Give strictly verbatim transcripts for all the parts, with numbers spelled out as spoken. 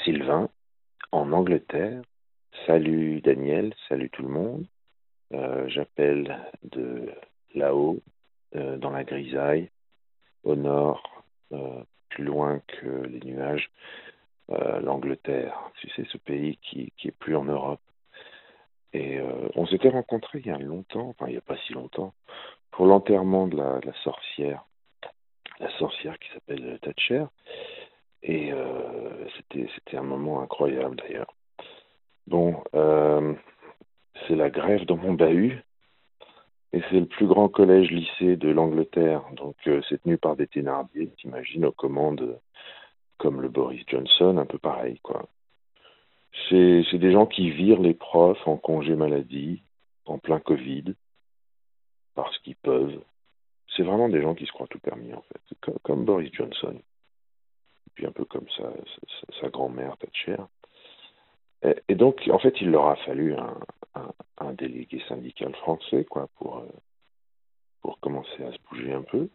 Sylvain, en Angleterre. Salut Daniel, salut tout le monde. Euh, j'appelle de là-haut, euh, dans la grisaille, au nord, euh, plus loin que les nuages, euh, l'Angleterre. Tu sais, ce pays qui, qui est plus en Europe. Et euh, on s'était rencontrés il y a longtemps, enfin il n'y a pas si longtemps, pour l'enterrement de la, de la sorcière. La sorcière qui s'appelle Thatcher. Et euh, c'était, c'était un moment incroyable d'ailleurs. Bon, euh, c'est la grève dans mon bahut. Et c'est le plus grand collège-lycée de l'Angleterre. Donc euh, c'est tenu par des Thénardier, t'imagines, aux commandes comme le Boris Johnson, un peu pareil, quoi. C'est, c'est des gens qui virent les profs en congé maladie, en plein Covid, parce qu'ils peuvent. C'est vraiment des gens qui se croient tout permis, en fait. C'est comme, comme Boris Johnson. Et puis un peu comme sa, sa, sa grand-mère Thatcher. Et, et donc, en fait, il leur a fallu un, un, un délégué syndical français, quoi, pour, euh, pour commencer à se bouger un peu.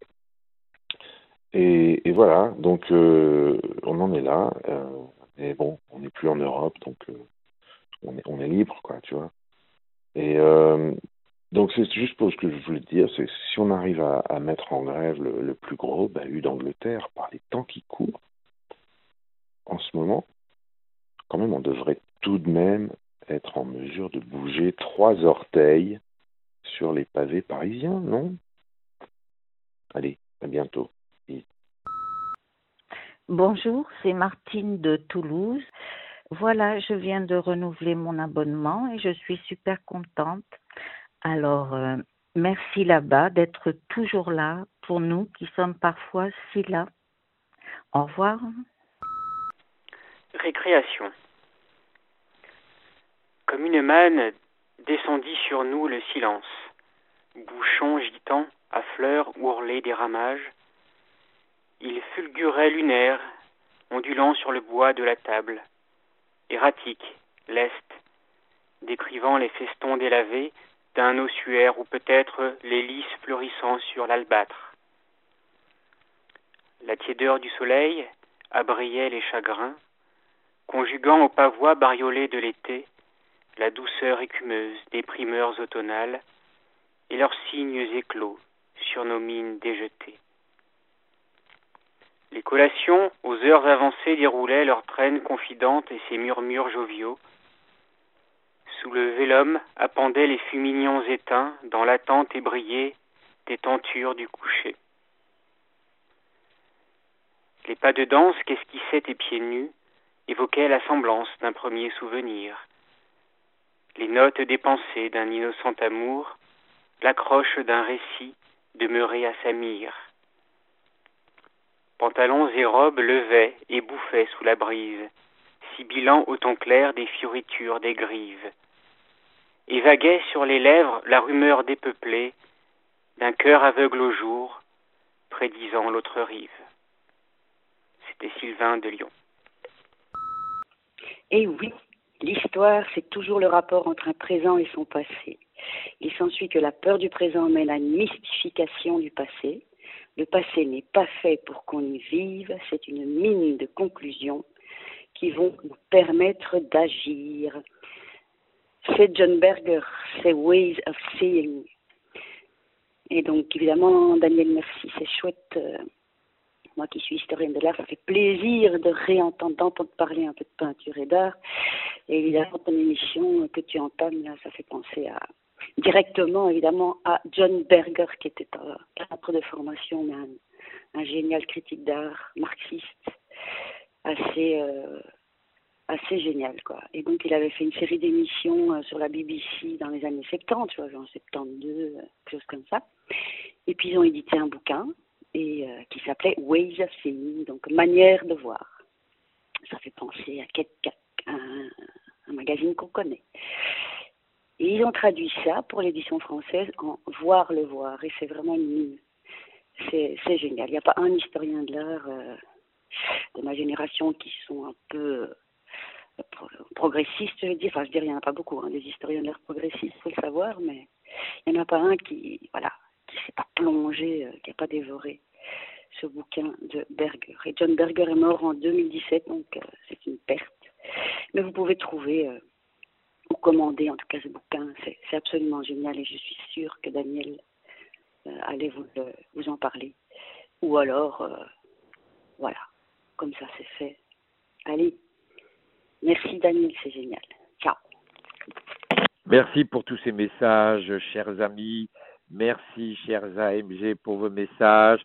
Et, et voilà, donc euh, on en est là. Euh, et bon, on n'est plus en Europe, donc euh, on, est, on est libre, quoi, tu vois. Et euh, donc c'est juste pour ce que je voulais te dire, c'est si on arrive à, à mettre en grève le, le plus gros bahut d'Angleterre par les temps qui courent, en ce moment, quand même, on devrait tout de même être en mesure de bouger trois orteils sur les pavés parisiens, non? Allez, à bientôt. Et... Bonjour, c'est Martine de Toulouse. Voilà, je viens de renouveler mon abonnement et je suis super contente. Alors, euh, merci là-bas d'être toujours là pour nous qui sommes parfois si là. Au revoir. Récréation. Comme une manne descendit sur nous le silence. Bouchon gitan, à fleurs ourlées des ramages. Il fulgurait lunaire, ondulant sur le bois de la table. Erratique, leste, décrivant les festons délavés d'un ossuaire ou peut-être les lys fleurissant sur l'albâtre. La tiédeur du soleil abriait les chagrins, conjuguant aux pavois bariolés de l'été la douceur écumeuse des primeurs automnales et leurs signes éclos sur nos mines déjetées. Les collations, aux heures avancées, déroulaient leurs traînes confidentes et ses murmures joviaux. Sous le vélum appendaient les fumignons éteints dans l'attente ébriée des tentures du coucher. Les pas de danse qu'esquissaient tes pieds nus évoquaient la semblance d'un premier souvenir. Les notes des pensées d'un innocent amour, l'accroche d'un récit demeuré à sa mire. Pantalons et robes levaient et bouffaient sous la brise, sibilant au ton clair des fioritures des grives. Et vaguait sur les lèvres la rumeur dépeuplée d'un cœur aveugle au jour, prédisant l'autre rive. C'était Sylvain de Lyon. Et oui, l'histoire, c'est toujours le rapport entre un présent et son passé. Il s'ensuit que la peur du présent mène à une mystification du passé. Le passé n'est pas fait pour qu'on y vive, c'est une mine de conclusions qui vont nous permettre d'agir. C'est John Berger, c'est Ways of Seeing. Et donc, évidemment, Daniel, merci, c'est chouette. Euh, moi qui suis historienne de l'art, ça fait plaisir de réentendre, d'entendre parler un peu de peinture et d'art. Et évidemment, ton émission que tu entames, là, ça fait penser à, directement, évidemment, à John Berger, qui était un peintre de formation, mais un, un génial critique d'art, marxiste, assez... Euh, assez génial, quoi. Et donc, il avait fait une série d'émissions euh, sur la B B C dans les années soixante-dix, tu vois, genre soixante-douze, euh, quelque chose comme ça. Et puis, ils ont édité un bouquin et, euh, qui s'appelait Ways of Seeing, donc manière de voir. Ça fait penser à quelqu'un, un, un magazine qu'on connaît. Et ils ont traduit ça pour l'édition française en Voir le voir. Et c'est vraiment une mine. C'est, c'est génial. Il n'y a pas un historien de l'art euh, de ma génération qui sont un peu... Euh, progressiste, je veux dire, enfin je veux dire, il n'y en a pas beaucoup, hein, des historiens de l'art progressistes, il faut le savoir, mais il n'y en a pas un qui, voilà, qui ne s'est pas plongé, euh, qui n'a pas dévoré ce bouquin de Berger. Et John Berger est mort en deux mille dix-sept, donc euh, c'est une perte. Mais vous pouvez trouver euh, ou commander en tout cas ce bouquin. C'est, c'est absolument génial et je suis sûre que Daniel euh, allait vous, le, vous en parler. Ou alors, euh, voilà, comme ça c'est fait. Allez, merci Daniel, c'est génial. Ciao. Merci pour tous ces messages, chers amis. Merci, chers A M G, pour vos messages.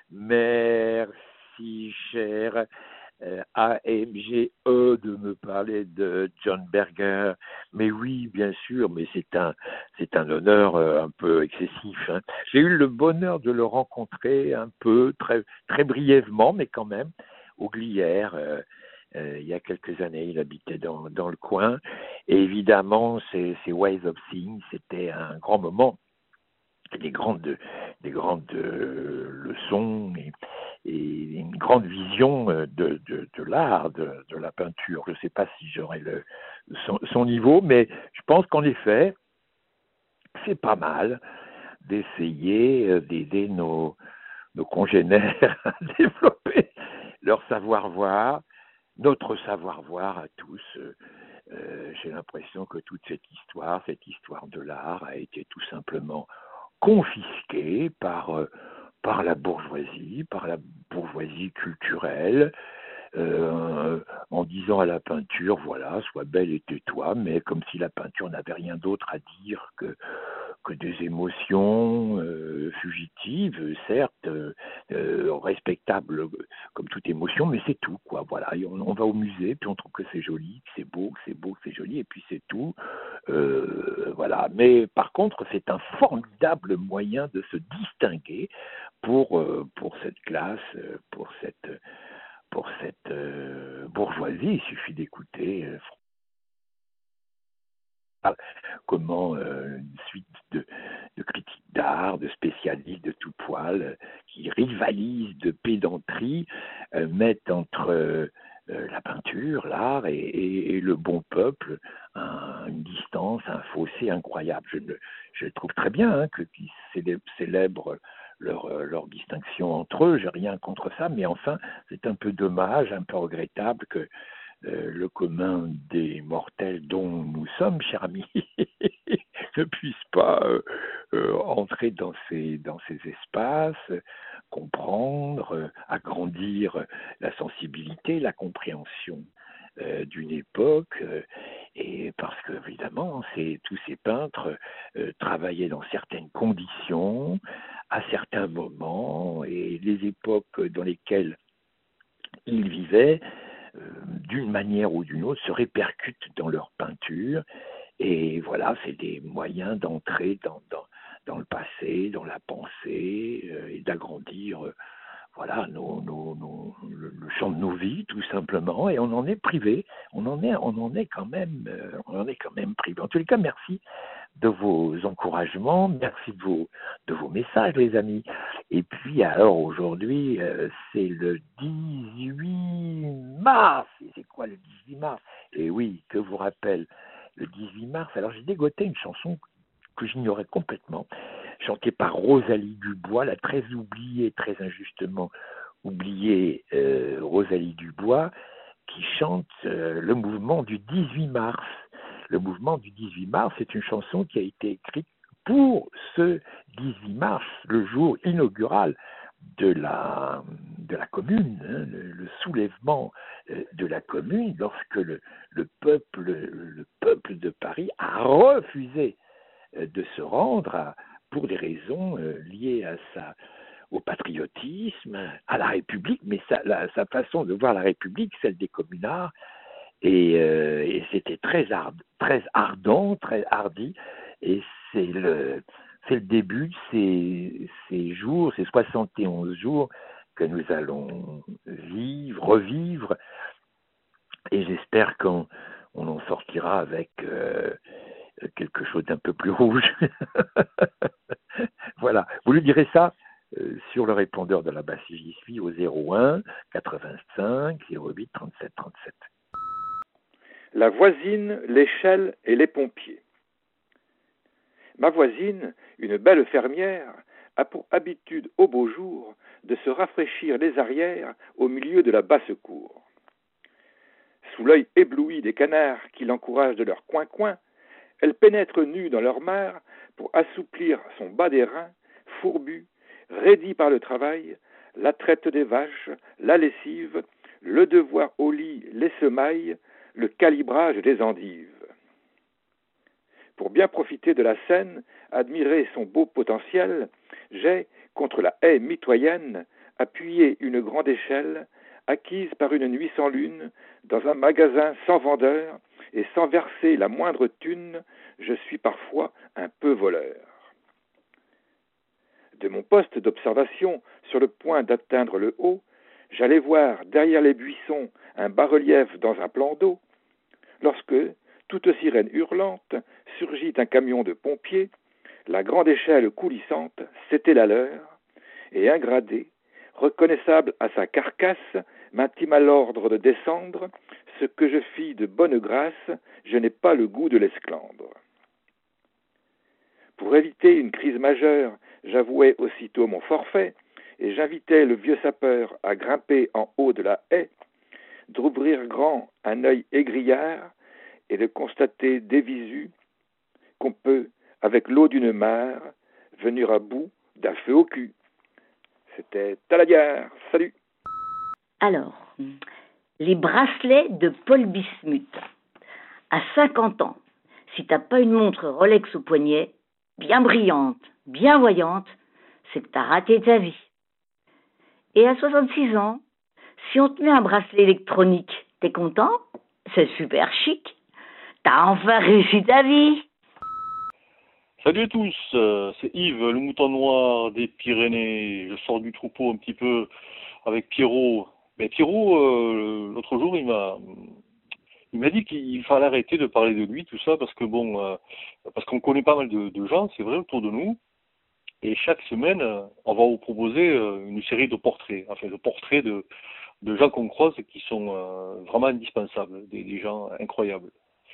Merci, cher euh, A M G E, de me parler de John Berger. Mais oui, bien sûr, mais c'est un, c'est un honneur euh, un peu excessif. Hein. J'ai eu le bonheur de le rencontrer un peu, très, très brièvement, mais quand même, au Glières. Euh, Euh, il y a quelques années, il habitait dans, dans le coin. Et évidemment, ces, ces Ways of Seeing, c'était un grand moment, des grandes, des grandes euh, leçons et, et une grande vision de, de, de l'art, de, de la peinture. Je ne sais pas si j'aurai le, son, son niveau, mais je pense qu'en effet, c'est pas mal d'essayer d'aider nos, nos congénères à développer leur savoir-voir, notre savoir-voir à tous. Euh, j'ai l'impression que toute cette histoire, cette histoire de l'art, a été tout simplement confisquée par, euh, par la bourgeoisie, par la bourgeoisie culturelle, euh, en disant à la peinture, voilà, sois belle et tais-toi, mais comme si la peinture n'avait rien d'autre à dire que que des émotions euh, fugitives, certes, euh, euh, respectables comme toute émotion, mais c'est tout, quoi. Voilà, et on, on va au musée, puis on trouve que c'est joli, que c'est beau, que c'est beau, que c'est joli, et puis c'est tout. Euh, voilà. Mais par contre, c'est un formidable moyen de se distinguer pour euh, pour cette classe, pour cette pour cette euh, bourgeoisie. Il suffit d'écouter. Euh, comment euh, une suite de, de critiques d'art, de spécialistes de tout poil, euh, qui rivalisent de pédanterie, euh, mettent entre euh, la peinture, l'art et, et, et le bon peuple un, une distance, un fossé incroyable. Je, le, je trouve très bien hein, que, qu'ils célèbrent leur, leur distinction entre eux, j'ai rien contre ça, mais enfin, c'est un peu dommage, un peu regrettable que Euh, le commun des mortels dont nous sommes, chers amis, ne puisse pas euh, euh, entrer dans ces, dans ces espaces, comprendre, euh, agrandir la sensibilité, la compréhension euh, d'une époque, euh, et parce que, évidemment, c'est, tous ces peintres euh, travaillaient dans certaines conditions, à certains moments, et les époques dans lesquelles ils vivaient, d'une manière ou d'une autre, se répercutent dans leur peinture. Et voilà, c'est des moyens d'entrer dans, dans, dans le passé, dans la pensée, euh, et d'agrandir euh, voilà, nos, nos, nos, le, le champ de nos vies, tout simplement. Et on en est privé. On en est, on en est quand même, euh, on en est quand même privé. En tous les cas, merci de vos encouragements, merci de vos, de vos messages, les amis. Et puis, alors, aujourd'hui, euh, c'est le dix-huit mars. Et c'est quoi le dix-huit mars? Et oui, que vous rappelle le dix-huit mars. Alors, j'ai dégoté une chanson que j'ignorais complètement, chantée par Rosalie Dubois, la très oubliée, très injustement oubliée euh, Rosalie Dubois, qui chante euh, le mouvement du dix-huit mars. Le mouvement du dix-huit mars, c'est une chanson qui a été écrite pour ce dix-huit mars, le jour inaugural de la, de la commune, hein, le, le soulèvement euh, de la commune, lorsque le, le, peuple, le peuple de Paris a refusé euh, de se rendre à, pour des raisons euh, liées à sa, au patriotisme, à la République, mais sa, la, sa façon de voir la République, celle des communards, et, euh, et c'était très, ard, très ardent, très hardi, et c'est le, c'est le début de ces, ces jours, ces soixante et onze jours que nous allons vivre, revivre, et j'espère qu'on on en sortira avec euh, quelque chose d'un peu plus rouge. Voilà, vous lui direz ça euh, sur le répondeur de la basse si j'y suis au zéro un quatre-vingt-cinq zéro huit trente-sept trente-sept. La voisine, l'échelle et les pompiers. Ma voisine, une belle fermière, a pour habitude au beau jour de se rafraîchir les arrières au milieu de la basse-cour. Sous l'œil ébloui des canards qui l'encouragent de leur coin-coin, elle pénètre nue dans leur mare pour assouplir son bas des reins, fourbu, raidi par le travail, la traite des vaches, la lessive, le devoir au lit, les semailles, le calibrage des endives. Pour bien profiter de la scène, admirer son beau potentiel, j'ai, contre la haie mitoyenne, appuyé une grande échelle, acquise par une nuit sans lune, dans un magasin sans vendeur, et sans verser la moindre thune, je suis parfois un peu voleur. De mon poste d'observation, sur le point d'atteindre le haut, j'allais voir derrière les buissons un bas-relief dans un plan d'eau, lorsque, toute sirène hurlante, surgit un camion de pompiers, la grande échelle coulissante, c'était la leur, et un gradé, reconnaissable à sa carcasse, m'intima l'ordre de descendre, ce que je fis de bonne grâce, je n'ai pas le goût de l'esclandre. Pour éviter une crise majeure, j'avouai aussitôt mon forfait, et j'invitai le vieux sapeur à grimper en haut de la haie, d'ouvrir grand un œil égrillard, et de constater dévisu qu'on peut, avec l'eau d'une mare, venir à bout d'un feu au cul. C'était à la gare. Salut. Alors, les bracelets de Paul Bismuth. À cinquante ans, si t'as pas une montre Rolex au poignet, bien brillante, bien voyante, c'est que t'as raté ta vie. Et à soixante-six ans, si on te met un bracelet électronique, t'es content? C'est super chic. T'as enfin réussi ta vie. Salut à tous, euh, c'est Yves, le mouton noir des Pyrénées. Je sors du troupeau un petit peu avec Pierrot. Mais Pierrot, euh, l'autre jour, il m'a, il m'a dit qu'il fallait arrêter de parler de lui, tout ça, parce que bon, euh, parce qu'on connaît pas mal de, de gens, c'est vrai, autour de nous. Et chaque semaine, on va vous proposer une série de portraits, enfin de portraits de, de gens qu'on croise qui sont euh, vraiment indispensables, des, des gens incroyables.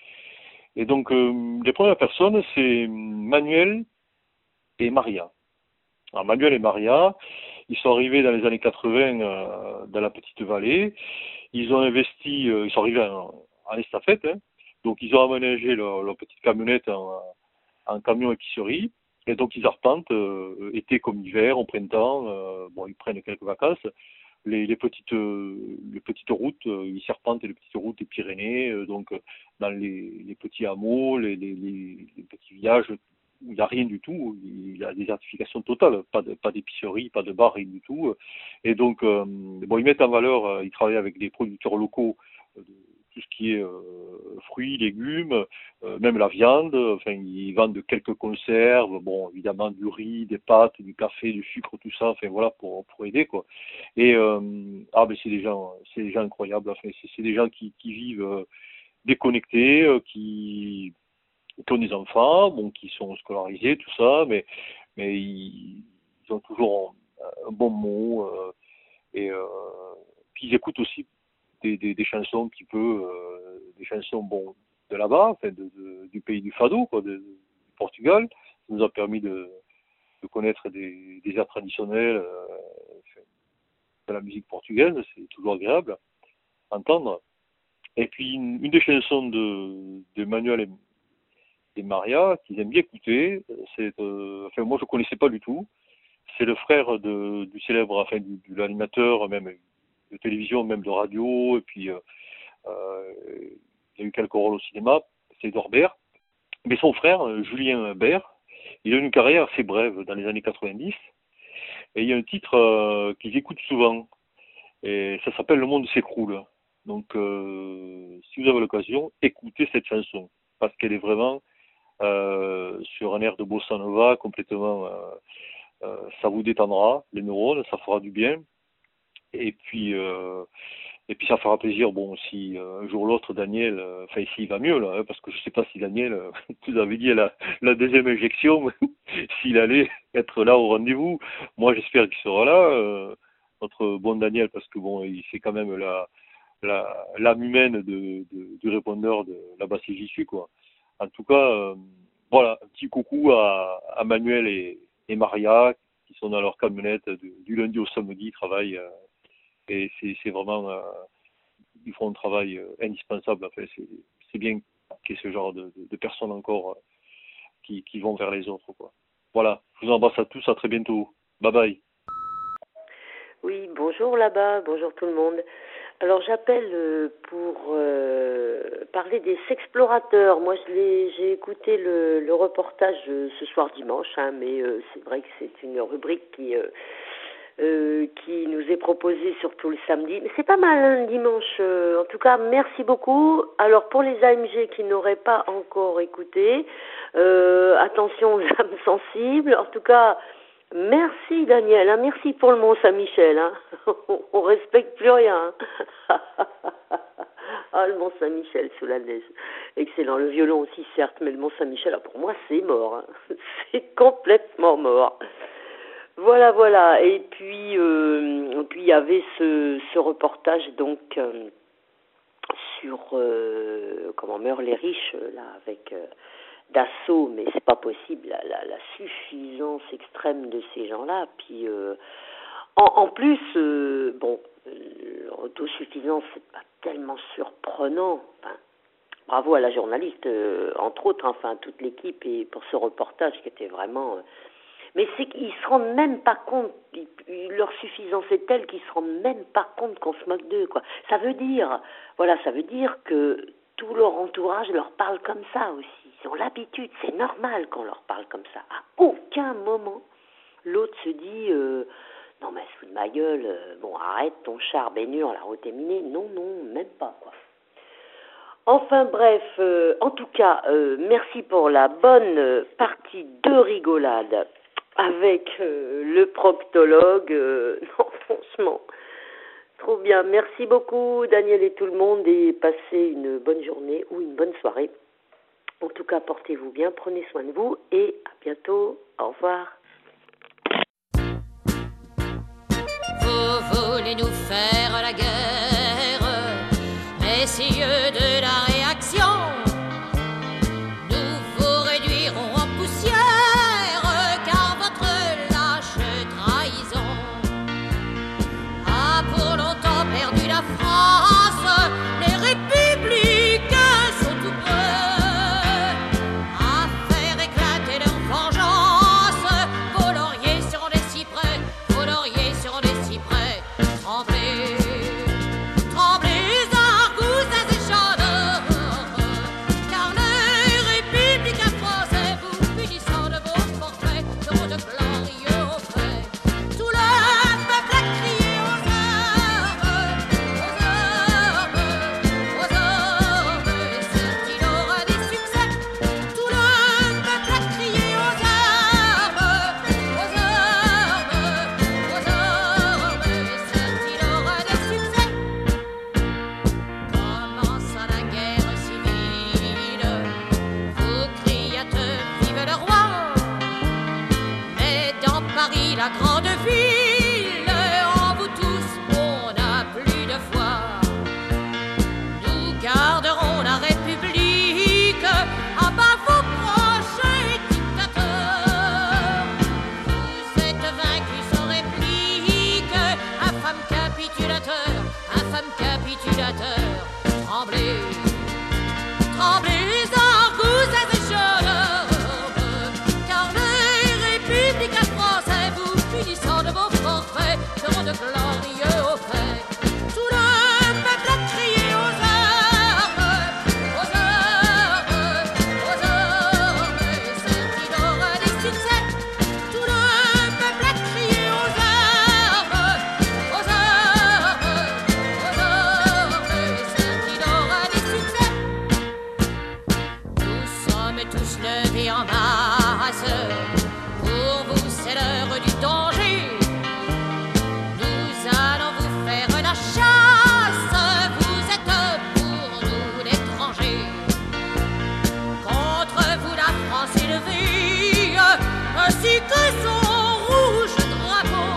Et donc, euh, les premières personnes, c'est Manuel et Maria. Alors, Manuel et Maria, ils sont arrivés dans les années quatre-vingts euh, dans la petite vallée. Ils ont investi, euh, ils sont arrivés en, en estafette, hein. Donc ils ont aménagé leur, leur petite camionnette en, en camion épicerie. Et donc ils arpentent, euh, été comme hiver, au printemps, euh, bon, ils prennent quelques vacances. Les, les petites euh, les petites routes, euh, ils serpentent les petites routes des Pyrénées, euh, donc euh, dans les, les petits hameaux, les, les, les, les petits villages où il n'y a rien du tout, il y a des désertification totale, pas de, pas d'épicerie, pas de bar, rien du tout. Et donc euh, bon, ils mettent en valeur, euh, ils travaillent avec des producteurs locaux, euh, de tout ce qui est euh, fruits, légumes, euh, même la viande. Enfin, ils vendent quelques conserves, bon, évidemment du riz, des pâtes, du café, du sucre, tout ça. Enfin voilà, pour pour aider quoi. Et euh, ah ben c'est des gens, c'est des gens incroyables. Enfin, c'est, c'est des gens qui qui vivent euh, déconnectés, euh, qui qui ont des enfants, bon, qui sont scolarisés, tout ça, mais mais ils, ils ont toujours un, un bon mot euh, et euh, puis ils écoutent aussi Des, des, des chansons un petit peu, euh, des chansons bon de là-bas, enfin de, de, du pays du Fado, quoi, de, de Portugal. Ça nous a permis de, de connaître des, des airs traditionnels euh, de la musique portugaise, c'est toujours agréable à entendre. Et puis une, une des chansons de, de Manuel et, et Maria qu'ils aiment bien écouter, c'est, euh, enfin moi je connaissais pas du tout. C'est le frère de, du célèbre, enfin du, de l'animateur même de télévision, même de radio, et puis euh, euh, il a eu quelques rôles au cinéma, c'est Dorbert. Mais son frère, Julien Bert, il a eu une carrière assez brève dans les années quatre-vingt-dix, et il y a un titre euh, qu'ils écoutent souvent, et ça s'appelle Le monde s'écroule. Donc, euh, si vous avez l'occasion, écoutez cette chanson, parce qu'elle est vraiment euh, sur un air de bossa nova, complètement, euh, euh, ça vous détendra les neurones, ça fera du bien. Et puis, euh, et puis ça fera plaisir, bon, si euh, un jour ou l'autre, Daniel, euh, enfin, s'il va mieux, là, hein, parce que je sais pas si Daniel, euh, vous avez dit la, la deuxième injection, s'il allait être là au rendez-vous. Moi, j'espère qu'il sera là, euh, notre bon Daniel, parce que bon, il c'est quand même la, la, l'âme humaine de, de, du répondeur de la basse j'y suis, quoi. En tout cas, euh, voilà, un petit coucou à, à Manuel et, et Maria, qui sont dans leur camionnette du, du lundi au samedi, ils travaillent. Euh, et c'est, c'est vraiment, euh, ils font un travail euh, indispensable. En fait, c'est, c'est bien qu'il y ait ce genre de, de, de personnes encore euh, qui, qui vont vers les autres, quoi. Voilà, je vous embrasse à tous, à très bientôt. Bye bye. Oui, bonjour là-bas, bonjour tout le monde. Alors j'appelle euh, pour euh, parler des sexplorateurs. Moi je l'ai, j'ai écouté le, le reportage euh, ce soir dimanche, hein, mais euh, c'est vrai que c'est une rubrique qui euh, euh, qui nous est proposée surtout le samedi. Mais c'est pas mal hein, le dimanche. Euh, en tout cas, merci beaucoup. Alors pour les A M G qui n'auraient pas encore écouté, euh, attention aux âmes sensibles. En tout cas. Merci Daniel, hein, merci pour le Mont Saint-Michel, hein. On respecte plus rien. Hein. Ah, le Mont Saint-Michel sous la neige, excellent. Le violon aussi certes, mais le Mont Saint-Michel, ah, pour moi c'est mort, hein. C'est complètement mort. Voilà, voilà. Et puis, euh, puis il y avait ce, ce reportage donc euh, sur euh, comment meurent les riches là avec. Euh, d'assaut, mais c'est pas possible, la, la, la suffisance extrême de ces gens-là. Puis, euh, en, en plus, euh, bon, l'autosuffisance, c'est pas tellement surprenant. Enfin, bravo à la journaliste, euh, entre autres, enfin, toute l'équipe, et pour ce reportage qui était vraiment... Euh, mais c'est qu'ils se rendent même pas compte, ils, leur suffisance est telle qu'ils se rendent même pas compte qu'on se moque d'eux, quoi. Ça veut dire, voilà, ça veut dire que tout leur entourage leur parle comme ça aussi. Ils ont l'habitude, c'est normal qu'on leur parle comme ça. À aucun moment, l'autre se dit euh, « Non, mais se fout de ma gueule, euh, bon, arrête ton char baignure, la route est minée. » Non, non, même pas, quoi. Enfin, bref, euh, en tout cas, euh, merci pour la bonne partie de rigolade avec euh, le proctologue. Euh, non, franchement, trop bien. Merci beaucoup, Daniel et tout le monde, et passez une bonne journée ou une bonne soirée. En tout cas, portez-vous bien, prenez soin de vous et à bientôt. Au revoir. Vous voulez nous faire la guerre, messieurs de la réaction. Nous vous réduirons en poussière, car votre lâche trahison a pour longtemps perdu la France. Les républicains sont tout prêts à faire éclater leur vengeance. Vos lauriers seront des cyprès, vos lauriers seront des cyprès. Tremblez, tremblez, argousins et chanteurs, car les républicains français vous punissant de vos forfaits seront de glorieux au fait. Tout le peuple a crié aux armes, aux armes, aux armes, et certes il aura des succès. Tout le peuple a crié aux armes, aux armes, aux armes, et certes il aura des succès. Commença la guerre civile, vous criâtes vive le roi, mais dans Paris la grande ville, en vous tous on n'a plus de foi. Nous garderons la République, à bas vos prochains dictateurs. Vous êtes vaincus sans réplique, infâme capitulateur, infâme capitulateur. Tremblez, tremblez, argousins et chanteurs, car les républicains français vous punissant de vos forfaits seront de glorieux au fait. Tout le peuple a crié aux armes, aux armes, aux armes, et certes il aura des succès. Tout le peuple a crié aux armes, aux armes, aux armes, et certes il aura des succès. Nous sommes tous levés en masse, pour vous c'est l'heure du danger. Nous allons vous faire la chasse, vous êtes pour nous l'étranger. Contre vous la France est levée, ainsi que son rouge drapeau.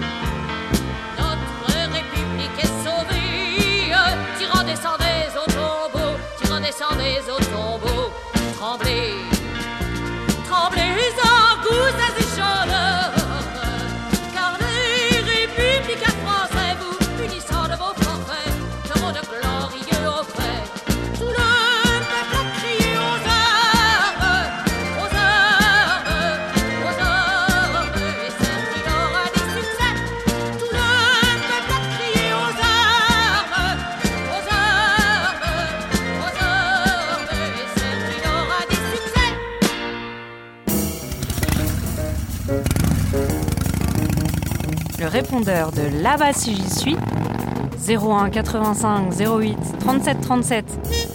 Notre République est sauvée, tirant descendez au tombeau, tirant descendez au tombeau. Tremblez, tremblez, argousins et chanteurs, répondeur de Là-bas si j'y suis, zéro un quatre-vingt-cinq zéro huit trente-sept trente-sept.